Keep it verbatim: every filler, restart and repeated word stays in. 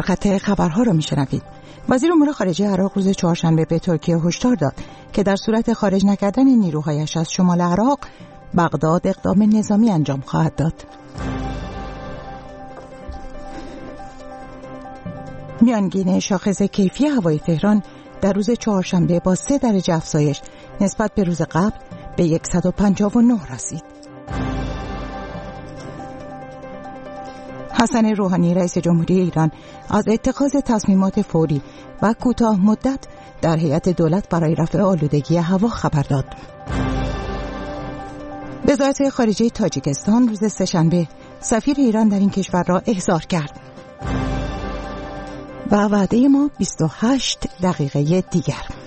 خط خبرها را میشنوید. وزیر امور خارجه عراق روز چهارشنبه به ترکیه هشدار داد که در صورت خارج نکردن نیروهایش از شمال عراق، بغداد اقدام نظامی انجام خواهد داد. میانگین شاخص کیفی هوای تهران در روز چهارشنبه با سه درجه افزایش نسبت به روز قبل به صد و پنجاه و نه رسید. حسن روحانی رئیس جمهوری ایران از اتخاذ تصمیمات فوری و کوتاه مدت در هیئت دولت برای رفع آلودگی هوا خبر داد. وزارت خارجه تاجیکستان روز سه‌شنبه سفیر ایران در این کشور را احضار کرد. و وعده ما بیست و هشت دقیقه دیگر.